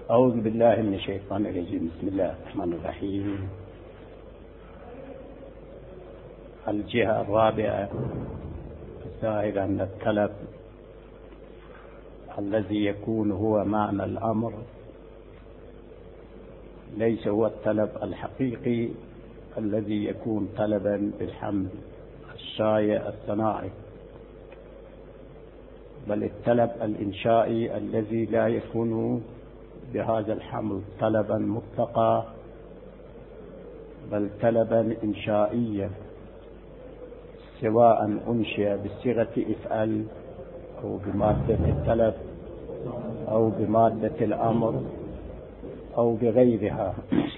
أعوذ بالله من الشيطان الرجيم. بسم الله الرحمن الرحيم. الجهة الرابعة الظاهرة أن الطلب الذي يكون هو معنى الأمر ليس هو الطلب الحقيقي الذي يكون طلبا بالحمل الشائع الصناعي، بل الطلب الإنشائي الذي لا يكون بهذا الحمل طلبا مطلقا، بل طلبا إنشائيا، سواء أنشئ بصيغة افعل أو بمادة الطلب أو بمادة الأمر أو بغيرها.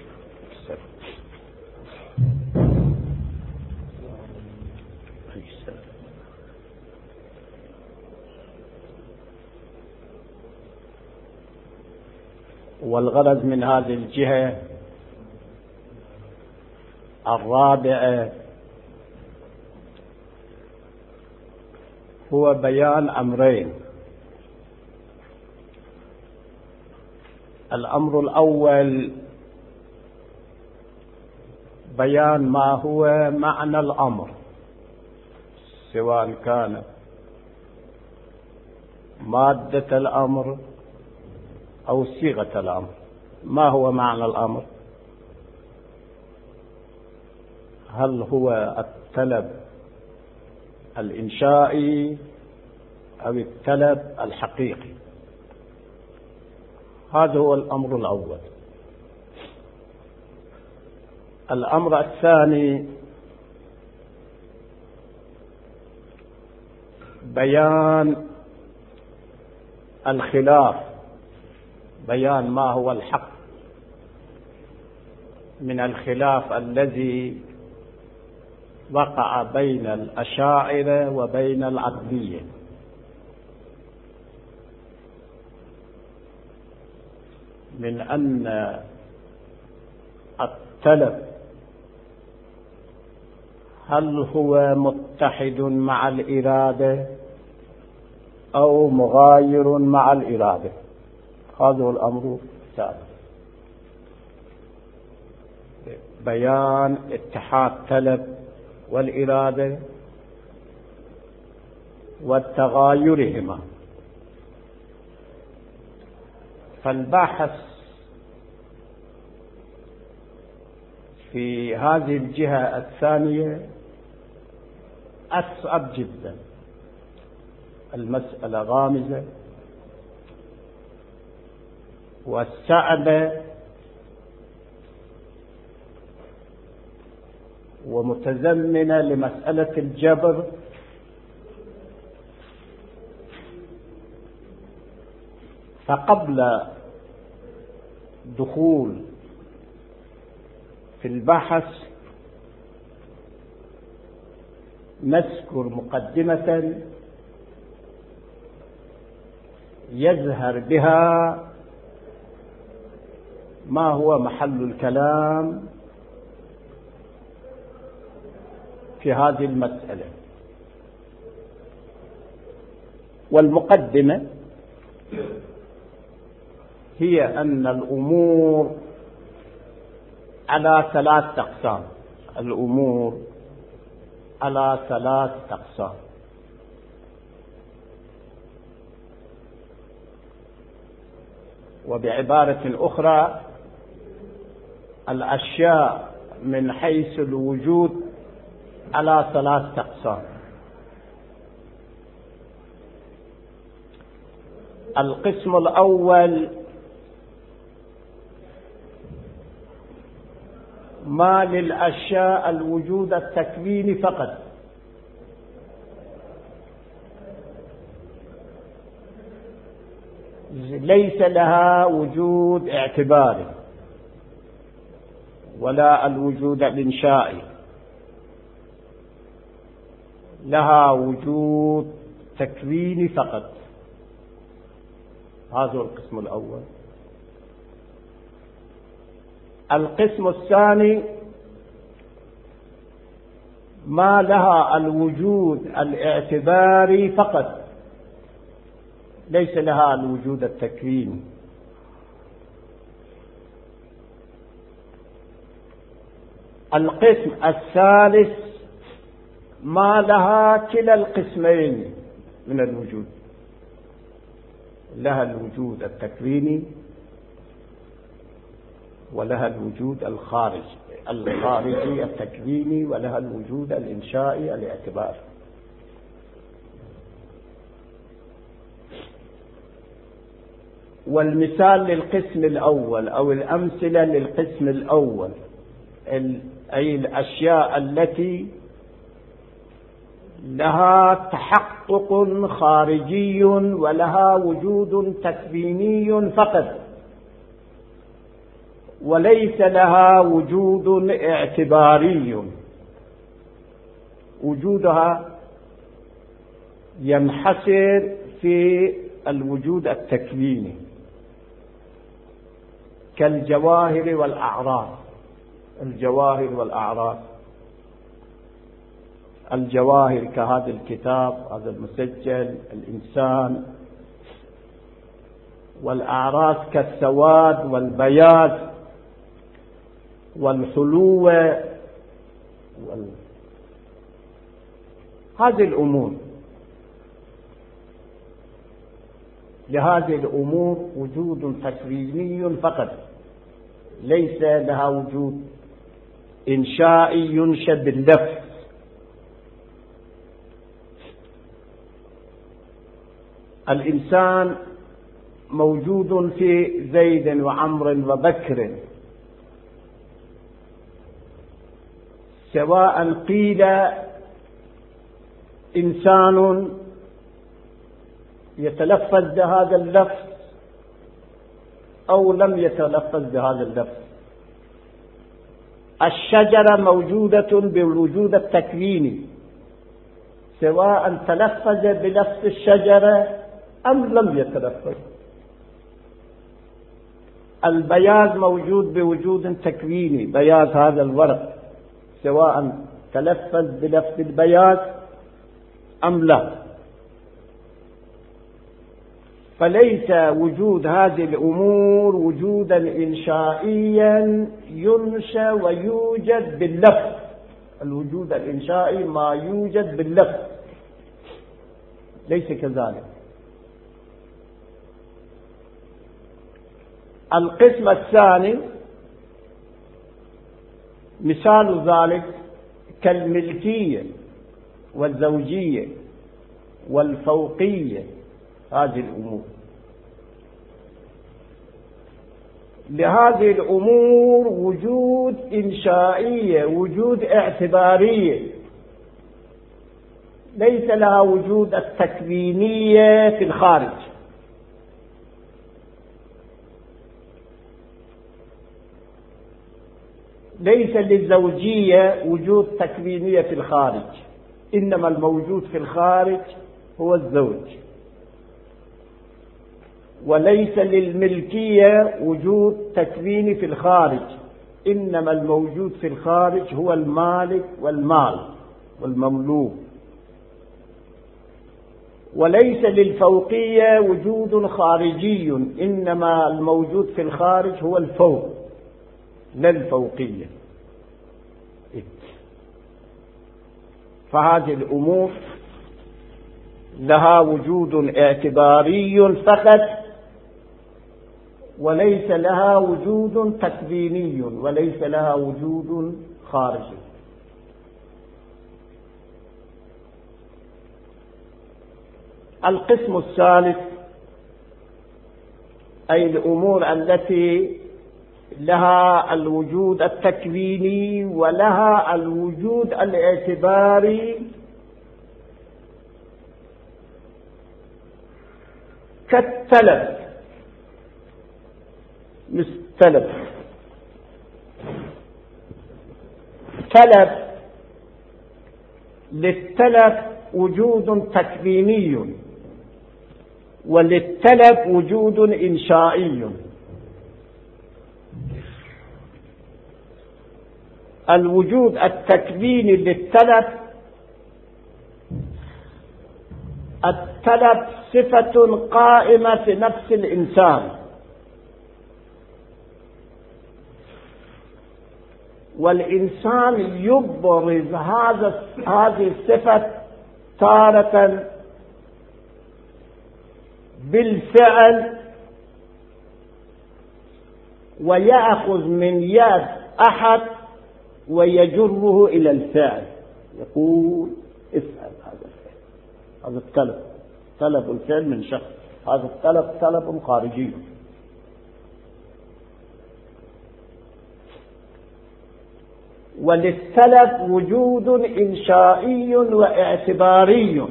والغرض من هذه الجهة الرابعة هو بيان أمرين. الأمر الأول بيان ما هو معنى الأمر، سواء كان مادة الأمر أو صيغة الأمر. ما هو معنى الأمر؟ هل هو الطلب الإنشائي أو الطلب الحقيقي؟ هذا هو الأمر الأول. الأمر الثاني بيان الخلاف، بيان ما هو الحق من الخلاف الذي وقع بين الأشاعرة وبين العقلية. من أن الطلب هل هو متحد مع الإرادة أو مغاير مع الإرادة؟ هذا هو الأمر الثالث، بيان اتحاد الطلب والإرادة وتغايرهما. فالباحث في هذه الجهة الثانية أصعب جدا، المسألة غامضة وصعبة ومتزمنة لمسألة الجبر، فقبل دخول في البحث نذكر مقدمة يظهر بها ما هو محل الكلام في هذه المسألة. والمقدمة هي أن الأمور على ثلاث أقسام. الأمور على ثلاث أقسام. وبعبارة أخرى الأشياء من حيث الوجود على ثلاث أقسام. القسم الأول ما للأشياء الوجود التكويني فقط، ليس لها وجود اعتباري ولا الوجود الإنشائي، لها وجود تكويني فقط. هذا هو القسم الأول. القسم الثاني ما لها الوجود الاعتباري فقط، ليس لها الوجود التكويني. القسم الثالث ما لها كلا القسمين من الوجود، لها الوجود التكويني ولها الوجود الخارجي التكويني، ولها الوجود الإنشائي الاعتباري. والمثال للقسم الأول أو الأمثلة للقسم الأول أي الأشياء التي لها تحقق خارجي ولها وجود تكويني فقط، وليس لها وجود اعتباري. وجودها ينحصر في الوجود التكويني كالجواهر والأعراض. الجواهر والأعراض، الجواهر كهذا الكتاب، هذا المسجل، الإنسان، والأعراض كالسواد والبياض والحلوة هذه الأمور. لهذه الأمور وجود تكويني فقط، ليس لها وجود إنشائي ينشأ باللفظ. الإنسان موجود في زيد وعمر وبكر، سواء قيل إنسان يتلفظ بهذا اللفظ أو لم يتلفظ بهذا اللفظ. الشجرة موجودة بالوجود التكويني، سواء تلفظ بلفظ الشجرة أم لم يتلفظ. البياض موجود بوجود تكويني، بياض هذا الورق، سواء تلفظ بلفظ البياض أم لا. فليس وجود هذه الأمور وجودا إنشائيا ينشأ ويوجد باللفظ. الوجود الإنشائي ما يوجد باللفظ، ليس كذلك. القسم الثاني مثال ذلك كالملكية والزوجية والفوقية، هذه الأمور. لهذه الأمور وجود إنشائية، وجود اعتبارية، ليس لها وجود التكوينية في الخارج. ليس للزوجية وجود تكوينية في الخارج، إنما الموجود في الخارج هو الزوج. وليس للملكية وجود تكويني في الخارج، إنما الموجود في الخارج هو المالك والمال والمملوك. وليس للفوقية وجود خارجي، إنما الموجود في الخارج هو الفوق لا الفوقية. فهذه الأمور لها وجود اعتباري فقط، وليس لها وجود تكويني، وليس لها وجود خارجي. القسم الثالث أي الأمور التي لها الوجود التكويني ولها الوجود الاعتباري كالتلف. تلف للتلف وجود تكويني وللتلف وجود إنشائي. الوجود التكويني للتلف، التلف صفة قائمة في نفس الإنسان، والإنسان يبرز هذه الصفة تارة بالفعل، ويأخذ من يد أحد ويجره إلى الفعل، يقول افعل هذا الفعل. هذا الطلب، طلب الفعل من شخص، هذا الطلب طلب خارجي. وللطلب وجود إنشائي واعتباري.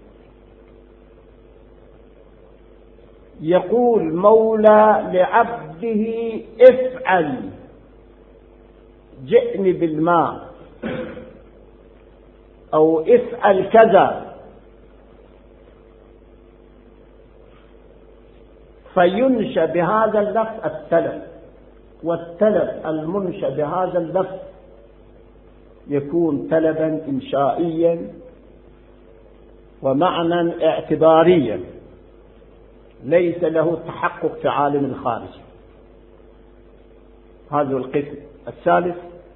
يقول مولى لعبده افعل، جئني بالماء، أو افعل كذا، فينشأ بهذا اللفظ الطلب، والطلب المنشأ بهذا اللفظ يكون طلبا إنشائيا ومعنى اعتباريا، ليس له تحقق في عالم الخارج. هذا القسم الثالث.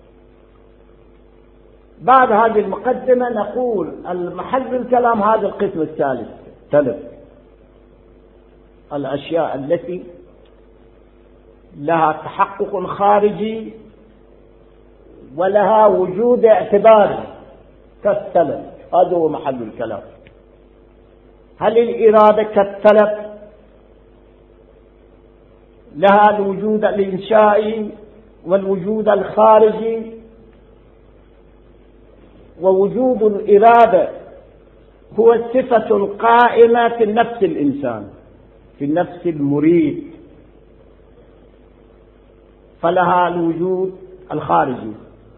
بعد هذه المقدمة نقول المحل الكلام هذا القسم الثالث، طلب الأشياء التي لها تحقق خارجي ولها وجود اعتباري كالطلب. هذا هو محل الكلام. هل الإرادة كالطلب لها الوجود الإنشائي والوجود الخارجي، ووجود الإرادة هو صفة قائمة في نفس الإنسان، في نفس المريد، فلها الوجود الخارجي.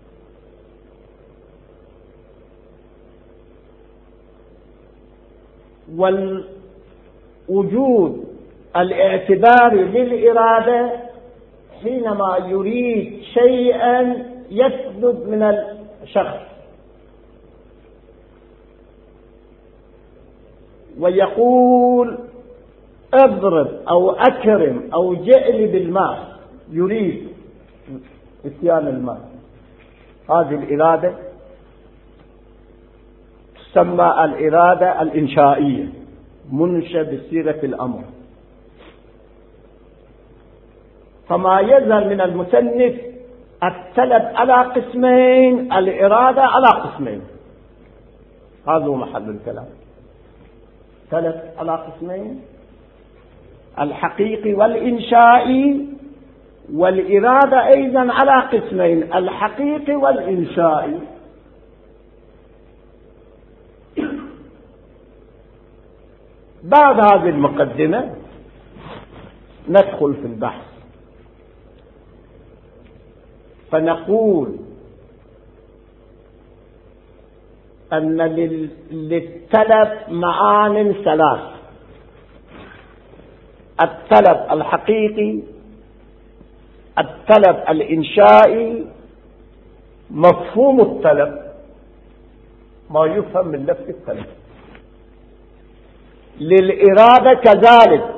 والوجود الاعتباري للإرادة حينما يريد شيئا يثبت من الشخص ويقول اضرب أو أكرم أو جئلي بالماء، يريد اتيان الماء، هذه الإرادة تسمى الإرادة الإنشائية، منشأ بصيغة الأمر. فما يظهر من المصنف الطلب على قسمين، الإرادة على قسمين. هذا هو محل الكلام. طلب على قسمين، الحقيقي والإنشائي، والإرادة أيضا على قسمين، الحقيقي والإنشائي. بعد هذه المقدمة ندخل في البحث، فنقول أن للطلب معان ثلاث: الطلب الحقيقي، الطلب الإنشائي. مفهوم الطلب ما يفهم من لفظ الطلب. للإرادة كذلك،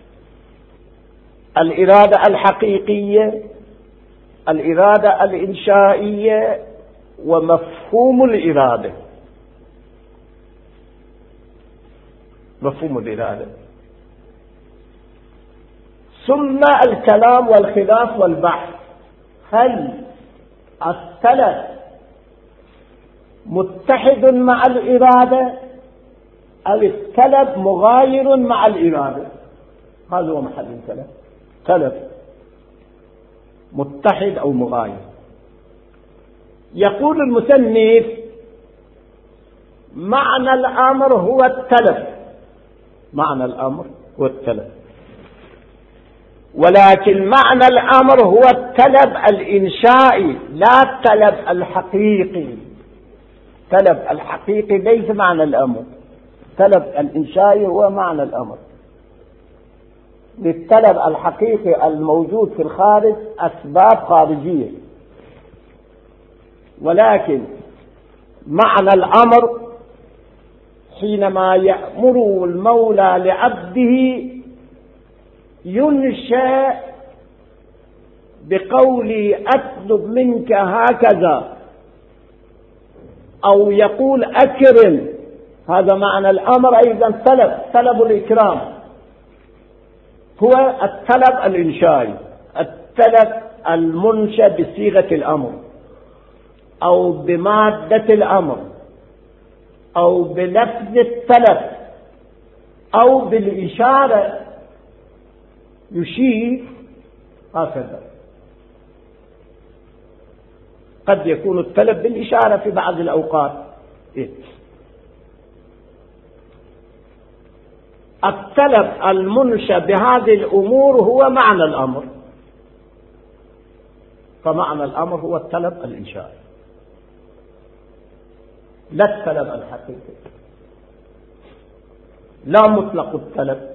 الإرادة الحقيقية، الإرادة الإنشائية، ومفهوم الإرادة. مفهوم الإرادة ثم الكلام والخلاف والبحث. هل الطلب متحد مع الإرادة أو الطلب مغاير مع الإرادة؟ هذا هو محل الكلام. طلب متحد أو مغاير. يقول المصنف معنى الأمر هو الطلب، معنى الأمر هو الطلب، ولكن معنى الأمر هو الطلب الإنشائي لا الطلب الحقيقي. طلب الحقيقي ليس معنى الأمر، طلب الإنشائي هو معنى الأمر. للطلب الحقيقي الموجود في الخارج أسباب خارجية، ولكن معنى الأمر حينما يأمر المولى لعبده ينشأ بقولي أطلب منك هكذا، أو يقول أكرم، هذا معنى الأمر أيضا طلب الإكرام، هو الطلب الإنشائي، الطلب المنشأ بصيغة الأمر أو بمادة الأمر أو بلفظ الطلب أو بالإشارة، يشير هكذا. قد يكون الطلب بالإشارة في بعض الأوقات. الطلب المنشأ بهذه الأمور هو معنى الأمر، فمعنى الأمر هو الطلب الإنشائي لا الطلب الحقيقي، لا مطلق الطلب.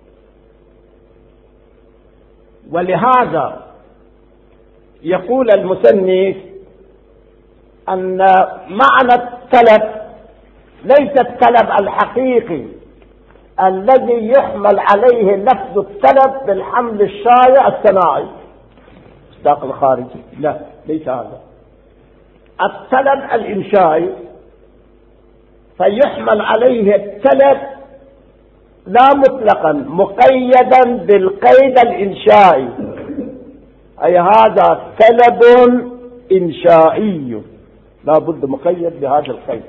ولهذا يقول المصنف أن معنى الطلب ليس الطلب الحقيقي الذي يحمل عليه لفظ الطلب بالحمل الشائع الصناعي مصداق الخارجي، لا، ليس هذا. الطلب الإنشائي فيحمل عليه الطلب لا مطلقا مقيدا بالقيد الإنشائي، أي هذا طلب إنشائي لا بد مقيد بهذا القيد.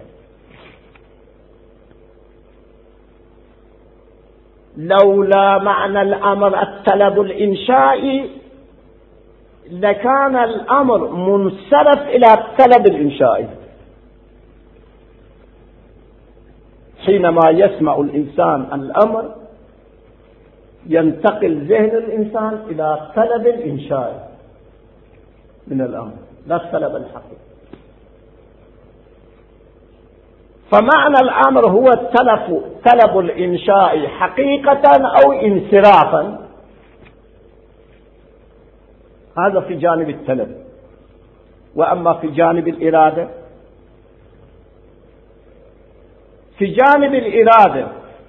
لولا معنى الأمر الطلب الإنشائي لكان الأمر منصرف إلى الطلب الإنشائي. حينما يسمع الإنسان الأمر ينتقل ذهن الإنسان إلى طلب الإنشائي من الأمر لا الطلب الحقيقي. فمعنى الأمر هو طلب الإنشاء حقيقة أو انصرافا، هذا في جانب الطلب. وأما في جانب الإرادة، في جانب الإرادة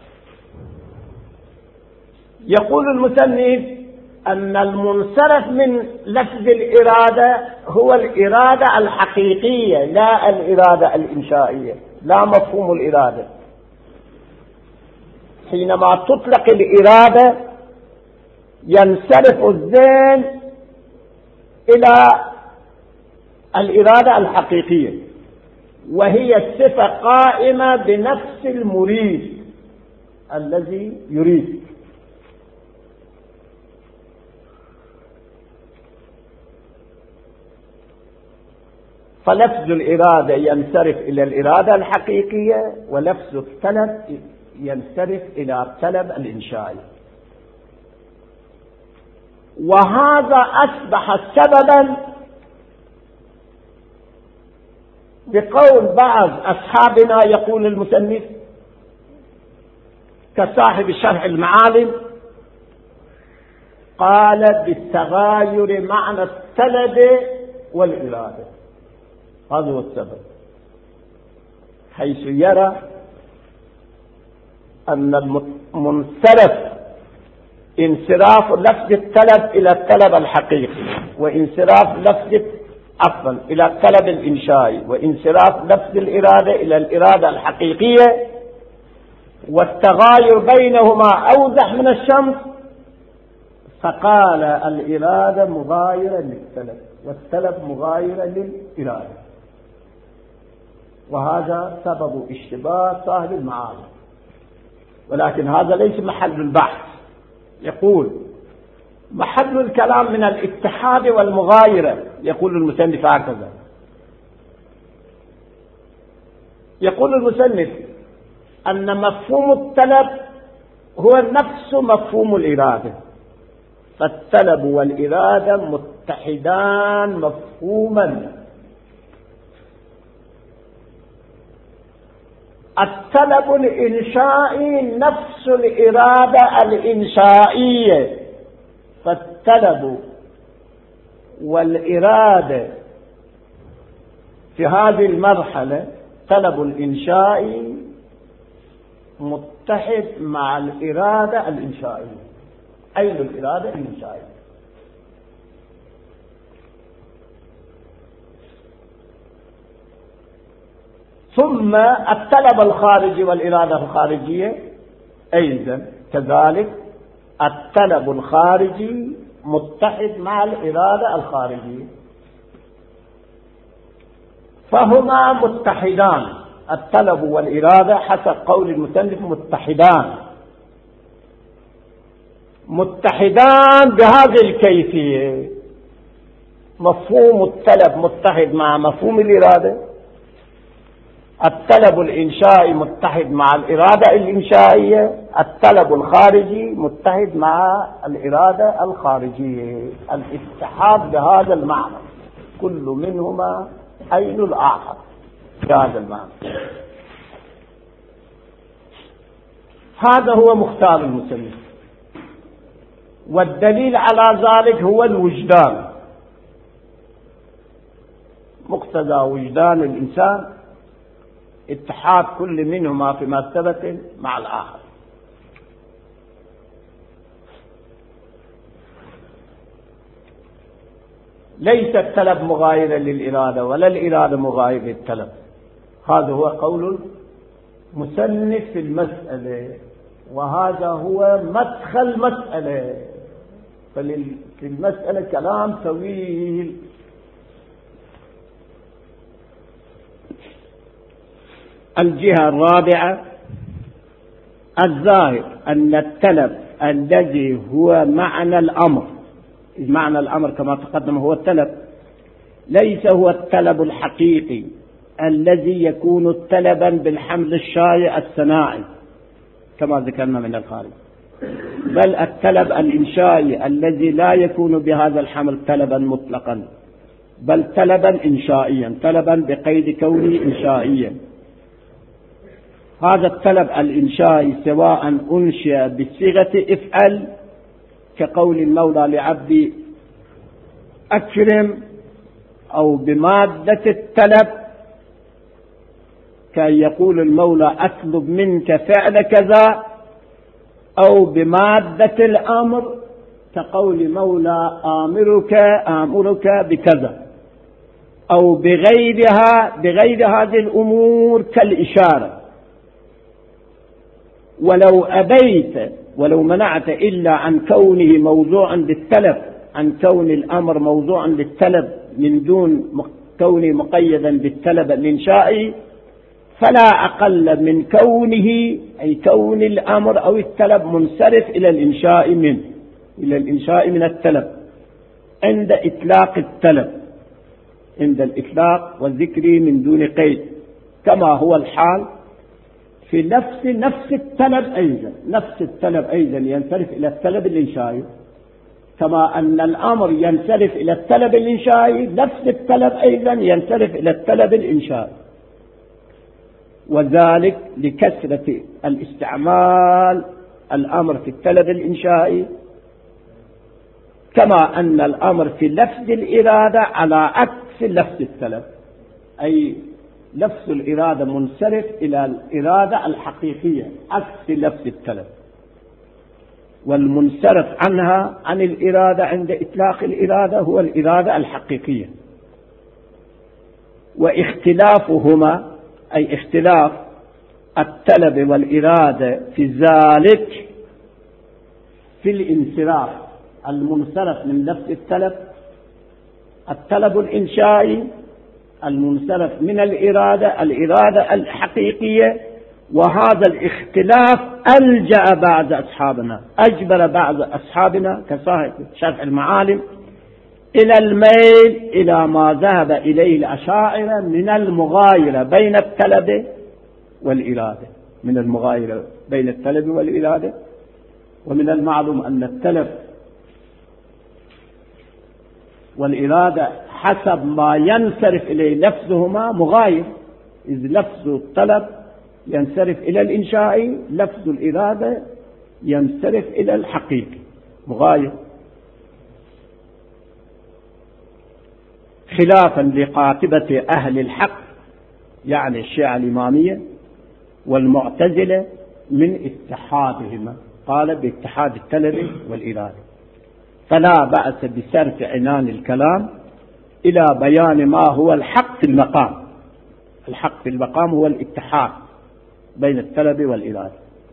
يقول المصنف أن المنصرف من لفظ الإرادة هو الإرادة الحقيقية لا الإرادة الإنشائية، لا مفهوم الإرادة. حينما تطلق الإرادة ينصرف الذهن إلى الإرادة الحقيقية، وهي الصفة قائمة بنفس المريد الذي يريد. فلفظ الإرادة ينصرف إلى الإرادة الحقيقية، ولفظ الطلب ينصرف إلى الطلب الإنشائي. وهذا أصبح سببا بقول بعض أصحابنا، يقول المصنف كصاحب شرح المعالم، قال بالتغاير معنى الطلب والإرادة، هذا هو السبب، حيث يرى أن المنصرف انصراف لفظ الطلب إلى الطلب الحقيقي، وانصراف لفظ إلى الطلب الإنشائي، وانصراف لفظ الإرادة إلى الإرادة الحقيقية، والتغاير بينهما أوضح من الشمس، فقال الإرادة مغايرة للطلب والطلب مغايرة للإرادة. وهذا سبب اشتباه صاحب المعارف، ولكن هذا ليس محل البحث. يقول محل الكلام من الاتحاد والمغايرة، يقول المصنف هكذا. يقول المصنف أن مفهوم الطلب هو نفس مفهوم الإرادة، فالطلب والإرادة متحدان مفهوما. الطلب الإنشائي نفس الإرادة الإنشائية، فالطلب والإرادة في هذه المرحلة طلب الإنشائي متحد مع الإرادة الإنشائية. أين الإرادة الإنشائية؟ ثم الطلب الخارجي والإرادة الخارجية أيضا كذلك، الطلب الخارجي متحد مع الإرادة الخارجية، فهما متحدان. الطلب والإرادة حسب قول المصنف متحدان بهذه الكيفية. مفهوم الطلب متحد مع مفهوم الإرادة، الطلب الإنشائي متحد مع الإرادة الإنشائية، الطلب الخارجي متحد مع الإرادة الخارجية. الاتحاد بهذا المعنى، كل منهما عين الآخر بهذا المعنى. هذا هو مختار المصنف، والدليل على ذلك هو الوجدان، مقتضى وجدان الإنسان اتحاد كل منهما في مرتبة مع الآخر. ليس الطلب مغايرا للإرادة ولا الإرادة مغايرة للطلب. هذا هو قول المصنف في المسألة، وهذا هو مدخل مسألة. في المسألة كلام طويل. الجهة الرابعة، الظاهر أن الطلب الذي هو معنى الأمر، معنى الأمر كما تقدم هو الطلب، ليس هو الطلب الحقيقي الذي يكون طلبا بالحمل الشائع الصناعي كما ذكرنا من الخارج، بل الطلب الإنشائي الذي لا يكون بهذا الحمل طلبا مطلقا، بل طلبا إنشائيا، طلبا بقيد كونه إنشائيا. هذا الطلب الإنشائي سواء أنشئ بصيغة افعل كقول المولى لعبدي أكرم، أو بمادة الطلب كي يقول المولى أطلب منك فعل كذا، أو بمادة الأمر كقول مولى آمرك بكذا، أو بغير هذه الأمور كالإشارة. ولو منعت إلا عن كونه موضوعا للطلب، عن كون الأمر موضوعا للطلب من دون كونه مقيدا بالطلب الإنشائي، فلا أقل من كونه أي كون الأمر أو الطلب منصرف إلى الإنشاء من الطلب عند إطلاق الطلب، عند الإطلاق والذكر من دون قيد، كما هو الحال في نفس الطلب أيضا. نفس الطلب أيضا ينصرف إلى الطلب الإنشائي، كما أن الأمر ينصرف إلى الطلب الإنشائي، نفس الطلب أيضا ينصرف إلى الطلب الإنشائي، وذلك لكثرة الاستعمال الأمر في الطلب الإنشائي، كما أن الأمر في لفظ الإرادة على عكس لفظ الطلب، أي لفظ الإرادة منصرف إلى الإرادة الحقيقية عكس لفظ الطلب، والمنصرف عنها عن الإرادة عند إطلاق الإرادة هو الإرادة الحقيقية. واختلافهما أي اختلاف الطلب والإرادة في ذلك في الانصراف المنصرف من لفظ الطلب الإنشائي المنصرف من الإرادة الحقيقية. وهذا الاختلاف أجبر بعض أصحابنا كصاحب شرح المعالم إلى الميل إلى ما ذهب إليه الأشاعرة من المغايرة بين الطلب والإرادة. ومن المعلوم أن الطلب والإرادة حسب ما ينصرف إليه لفظهما مغاير، إذ لفظ الطلب ينصرف إلى الإنشائي، لفظ الإرادة ينصرف إلى الحقيقي، مغاير. خلافا لقاطبة أهل الحق يعني الشيعة الإمامية والمعتزلة من اتحادهما، قال باتحاد الطلب والإرادة. فلا بأس بصرف عنان الكلام إلى بيان ما هو الحق في المقام، الحق في المقام هو الاتحاد بين الطلب والإرادة.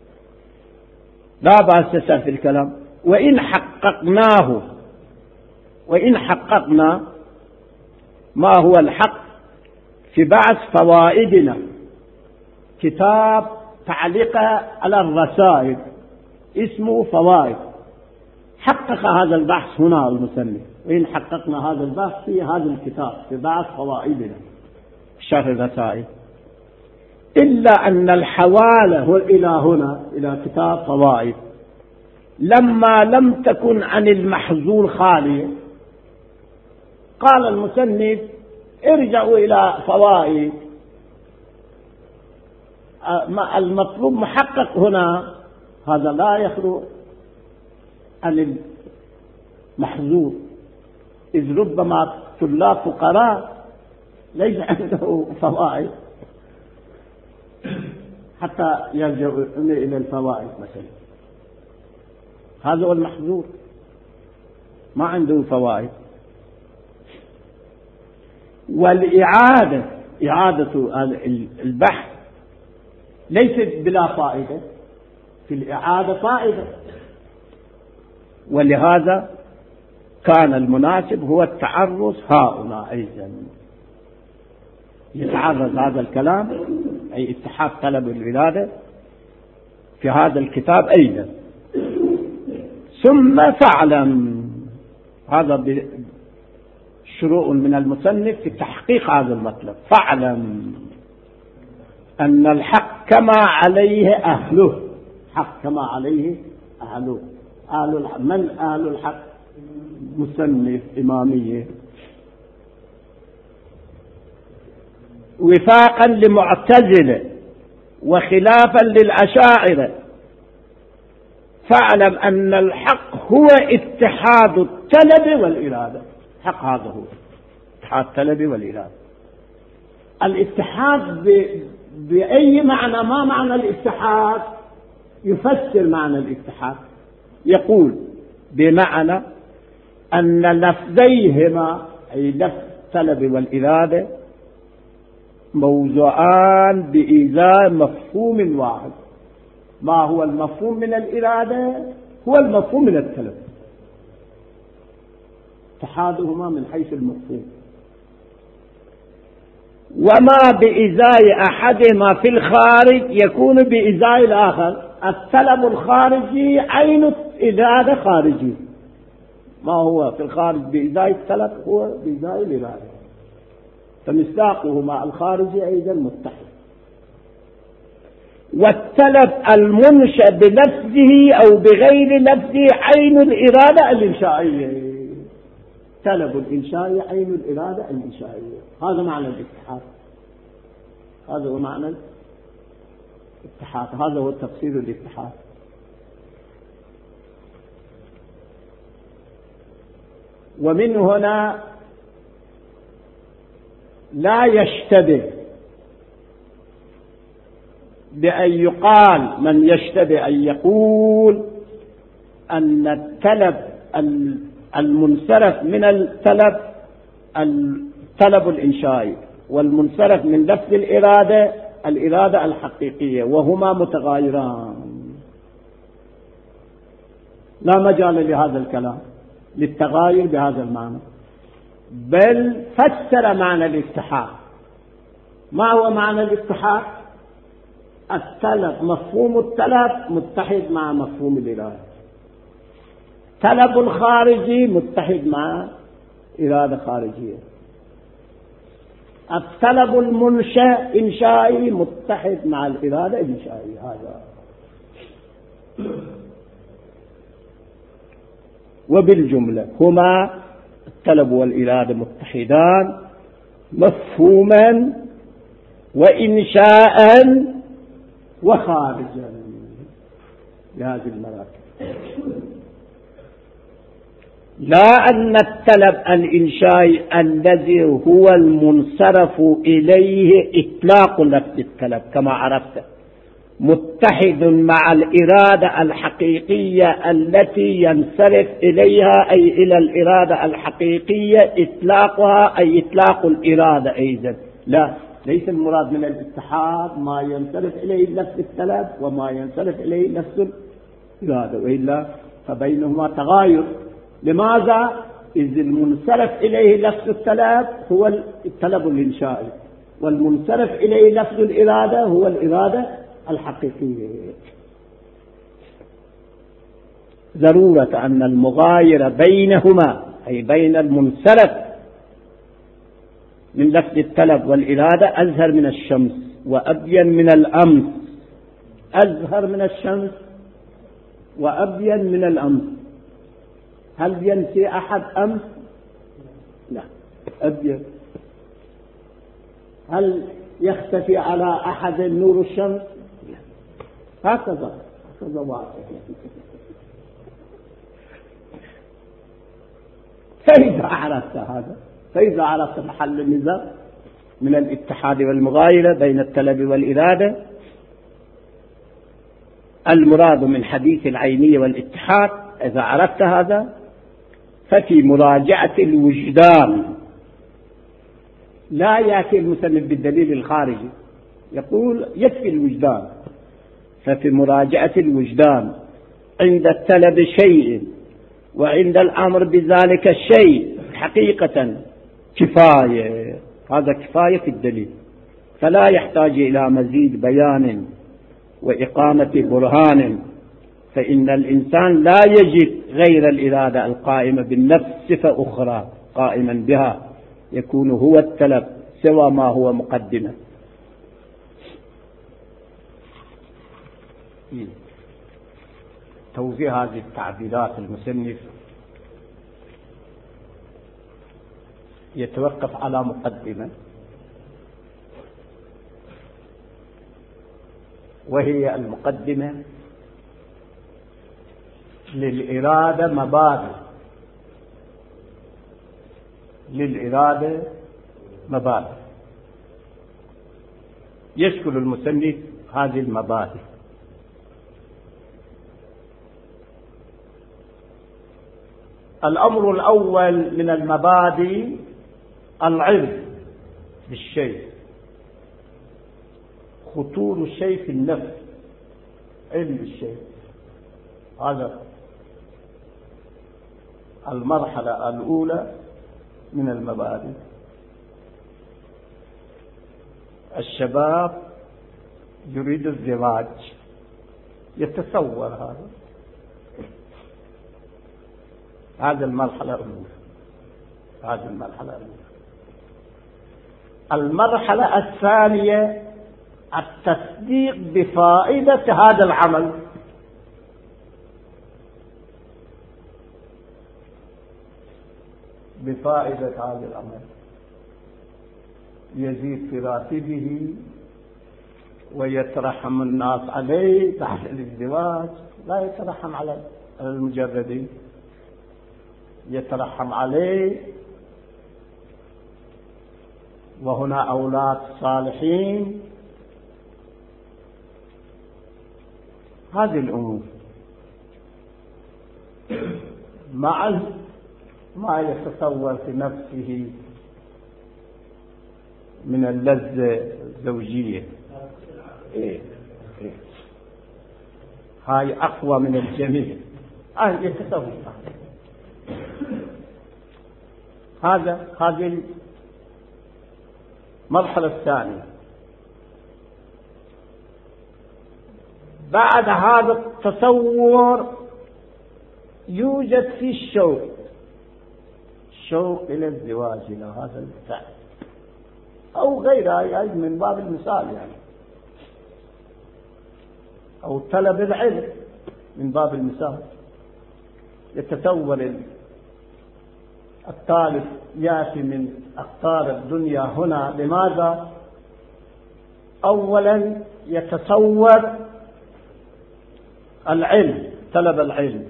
لا بأس في الكلام. وإن حققنا ما هو الحق في بعض فوائدنا، كتاب تعليق على الرسائل اسمه فوائد، حقق هذا البحث هنا المصنف. وإن حققنا هذا البحث في هذا الكتاب في بعض فوائدنا شرح الرسائل، إلا أن الحوالة إلى هنا إلى كتاب فوائد لما لم تكن عن المحظور خالية، قال المصنف ارجعوا إلى فوائد، المطلوب محقق هنا، هذا لا يخلو عن المحظور، إذ ربما طلاب فقراء ليس عنده فوائد حتى يرجعوا إلى الفوائد مثلا، هذا هو المحظور، ما عنده فوائد. والإعادة البحث ليست بلا فائدة، في الإعادة فائدة، ولهذا كان المناسب هو التعرض هؤلاء أيضا، يتعرض هذا الكلام أي اتحاد طلب الولادة في هذا الكتاب أيضا. ثم فاعلم، هذا شروع من المصنف في تحقيق هذا المطلب، فاعلم أن الحق كما عليه أهله، حق كما عليه أهله. من أهل الحق؟ مصنف إمامية، وفاقا لمعتزلة وخلافا للأشاعرة. فاعلم أن الحق هو اتحاد الطلب والإرادة، حق هذا هو اتحاد الطلب والإرادة. الاتحاد بأي معنى؟ ما معنى الاتحاد؟ يفسر معنى الاتحاد، يقول بمعنى أن لفظيهما أي لفظ الطلب والإرادة موضوعان بإيذاء مفهوم واحد. ما هو المفهوم من الإرادة؟ هو المفهوم من الطلب، اتحادهما من حيث المفهوم. وما بإزاء أحدهما في الخارج يكون بإزاء الآخر. الطلب الخارجي عين الإرادة خارجي، ما هو في الخارج بإزاء الطلب هو بإزاء الإرادة، فمصداقهما الخارجي أيضا متحد. والطلب المنشأ بلفظه أو بغير لفظه عين الإرادة الإنشائية. طلب الإنشائي عين الإرادة الإنشائية، هذا معنى الاتحاد، هذا هو معنى الاتحاد، هذا هو تفسير الاتحاد. ومن هنا لا يشتبه بأن يقال، من يشتبه أن يقول أن الطلب المنصرف من الطلب الإنشائي، والمنصرف من لفظ الإرادة الحقيقية، وهما متغايران، لا مجال لهذا الكلام للتغاير بهذا المعنى، بل فسر معنى الاتحاد. ما هو معنى الاتحاد؟ الطلب، مفهوم الطلب متحد مع مفهوم الإرادة، طلب الخارجي متحد مع إرادة خارجية، الطلب المنشأ إنشائي متحد مع الإرادة الإنشائية. هذا وبالجملة هما الطلب والإرادة متحدان مفهوما وإنشاء وخارجا لهذه المراتب. لا أن الطلب الإنشائي الذي هو المنصرف إليه إطلاق لفظ الطلب كما عرفت متحد مع الإرادة الحقيقية التي ينصرف إليها، أي إلى الإرادة الحقيقية إطلاقها، أي إطلاق الإرادة أيضا. لا، ليس المراد من الاتحاد ما ينصرف إليه لفظ الطلب وما ينصرف إليه لفظ الإرادة، وإلا فبينهما تغاير. لماذا؟ إذ المنصرف إليه لفظ الطلب هو الطلب الإنشائي، والمنصرف إليه لفظ الإرادة هو الإرادة الحقيقية. ضرورة أن المغاير بينهما أي بين المنصرف من لفظ الطلب والإرادة أزهر من الشمس وأبين من الأمس. أزهر من الشمس وأبين من الأمس. هل ينسي أحد أمس؟ لا، أبين. هل يختفي على أحد نور الشمس؟ هكذا واضح. فإذا عرفت محل النزاع من الاتحاد والمغايرة بين الطلب والإرادة، المراد من حديث العينية والاتحاد، إذا عرفت هذا ففي مراجعة الوجدان. لا يأتي المسلم بالدليل الخارجي، يقول يكفي الوجدان. ففي مراجعة الوجدان عند الطلب شيء وعند الأمر بذلك الشيء حقيقة كفاية. هذا كفاية في الدليل، فلا يحتاج إلى مزيد بيان وإقامة برهان. فإن الإنسان لا يجد غير الإرادة القائمة بالنفس صفة أخرى قائما بها يكون هو الطلب سوى ما هو مقدمة. توزيع هذه التعبيرات المصنف يتوقف على مقدمة، وهي المقدمة للإرادة مبادئ. للإرادة مبادئ يشكل المصنف هذه المبادئ. الأمر الأول من المبادئ العلم بالشيء، خطور الشيء في النفس، علم الشيء. هذا المرحلة الأولى من المبادئ. الشباب يريد الزواج، يتصور هذه المرحلة الأولى. المرحلة الثانية التصديق بفائدة هذا العمل. بفائدة هذا العمل يزيد في راتبه ويترحم الناس عليه بعد الازدواج. لا يترحم على المجردين، يترحم عليه، وهنا أولاد صالحين. هذه الأمور مع ما يتصور في نفسه من اللذة الزوجية، هاي أقوى من الجميع. يتصور هذه المرحلة الثانية. بعد هذا التصور يوجد في الشوق إلى الزواج، إلى هذا الفعل أو غيره من باب المثال أو طلب العلم من باب المثال. يتصور الطالب يأتي من أقطار الدنيا هنا. لماذا؟ أولا يتصور العلم، طلب العلم،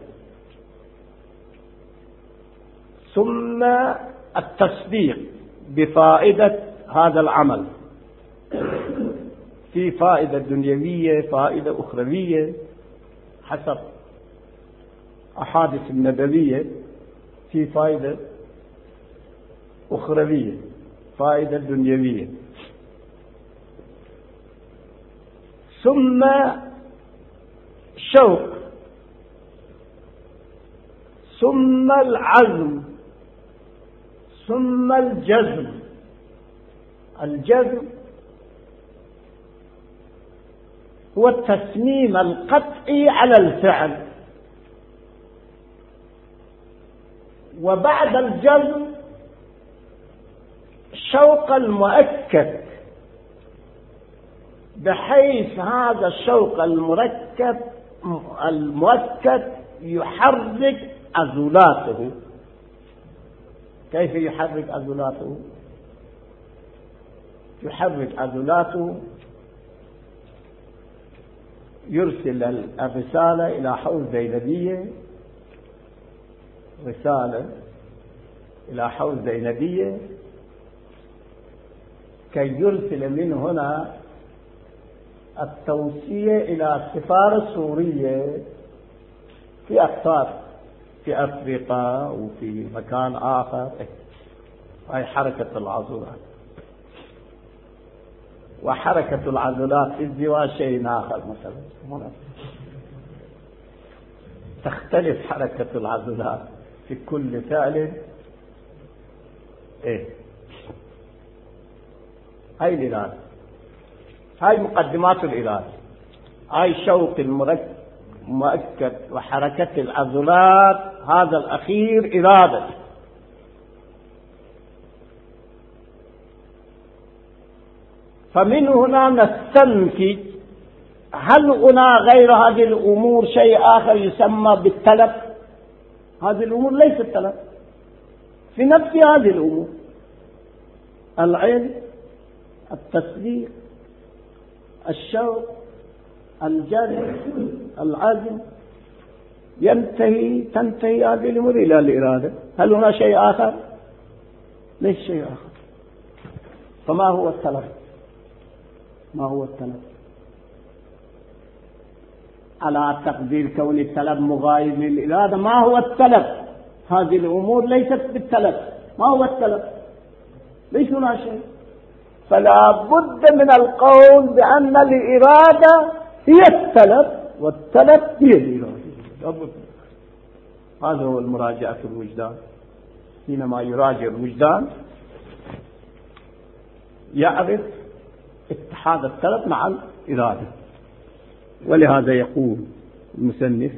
ثم التصديق بفائدة هذا العمل. في فائدة دنيوية، فائدة أخروية حسب أحاديث النبوية، في فائدة أخروية، فائدة دنيوية. ثم شوق، ثم العزم، ثم الجزم. الجزم هو التصميم القطعي على الفعل، وبعد الجزم الشوق المؤكد، بحيث هذا الشوق المؤكد يحرك عضلاته. كيف يحرك عضلاته؟ يحرك عضلاته، يرسل الرسالة إلى حوض زينبية، رسالة إلى حوض زينبية كي يرسل من هنا التوصية إلى السفارة السورية في أقطار، في أفريقيا وفي مكان آخر. هاي حركة العضلات. وحركة العضلات في الزواج شيء آخر. مثلا تختلف حركة العضلات في كل فعل. هاي الإرادة، هاي مقدمات الإرادة، هاي شوق المؤكد وحركة العضلات، هذا الأخير إرادة. فمن هنا نستنتج هل هنا غير هذه الأمور شيء آخر يسمى بالطلب؟ هذه الأمور ليست طلب في نفس هذه الأمور: العلم، التصديق، الشوق، الجري، العزم، تنتهي هذه الأمور إلى الإرادة. هل هنا شيء آخر؟ ليس شيء آخر. فما هو الطلب؟ ما هو الطلب؟ على تقدير كون الطلب مغاير للإرادة، ما هو الطلب؟ هذه الأمور ليست بالطلب. ما هو الطلب؟ ليس هنا شيء. فلا بد من القول بأن الإرادة هي الطلب والطلب هي الإرادة. هذا هو المراجعة في الوجدان. حينما يراجع الوجدان يعرف اتحاد الطلب مع الإرادة. ولهذا يقول المصنف: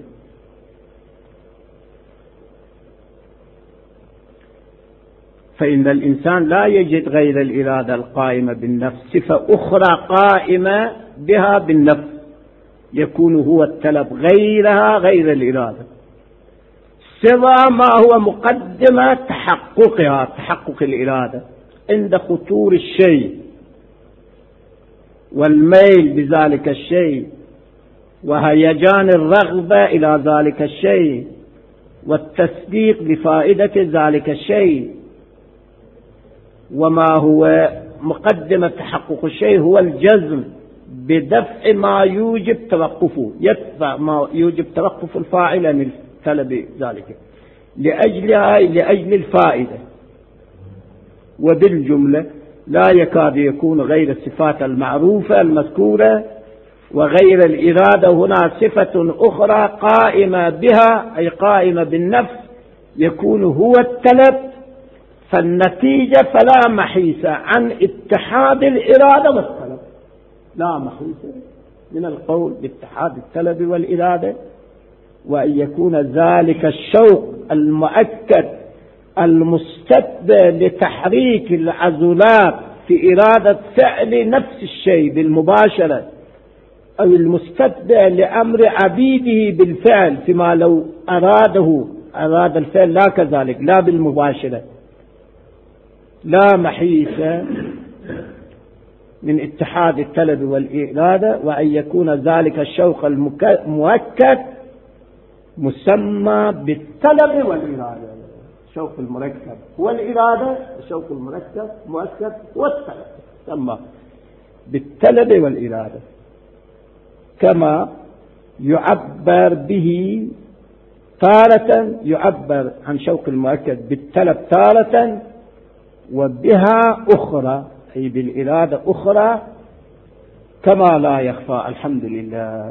فإن الإنسان لا يجد غير الإرادة القائمة بالنفس صفة أخرى قائمة بها بالنفس يكون هو الطلب غيرها غير الإرادة، سوى ما هو مقدمة تحققها، تحقق الإرادة عند خطور الشيء والميل بذلك الشيء وهيجان الرغبة إلى ذلك الشيء والتصديق بفائدة ذلك الشيء. وما هو مقدمة تحقق الشيء هو الجزم بدفع ما يوجب توقفه، يدفع ما يوجب توقف الفاعل عن طلب ذلك لأجل الفائدة. وبالجملة لا يكاد يكون غير الصفات المعروفة المذكورة وغير الإرادة هنا صفة أخرى قائمة بها، أي قائمة بالنفس، يكون هو الطلب. فالنتيجة فلا محيص عن اتحاد الإرادة والطلب، لا محيص من القول باتحاد الطلب والإرادة، وأن يكون ذلك الشوق المؤكد المستتبع لتحريك العضلات في إرادة فعل نفس الشيء بالمباشرة، أو المستتبع لأمر عبيده بالفعل فيما لو أراد الفعل لا كذلك، لا بالمباشرة، لا محيص من اتحاد الطلب والإرادة. وأن يكون ذلك الشوق المؤكد مسمى بالطلب والإرادة. الشوق المركب هو الإرادة، الشوق المركب مؤكد هو الطلب، مسمى بالطلب والإرادة. كما يعبر به تارة، يعبر عن شوق المؤكد بالطلب تارة وبها أخرى، أي بالإرادة أخرى، كما لا يخفى الحمد لله.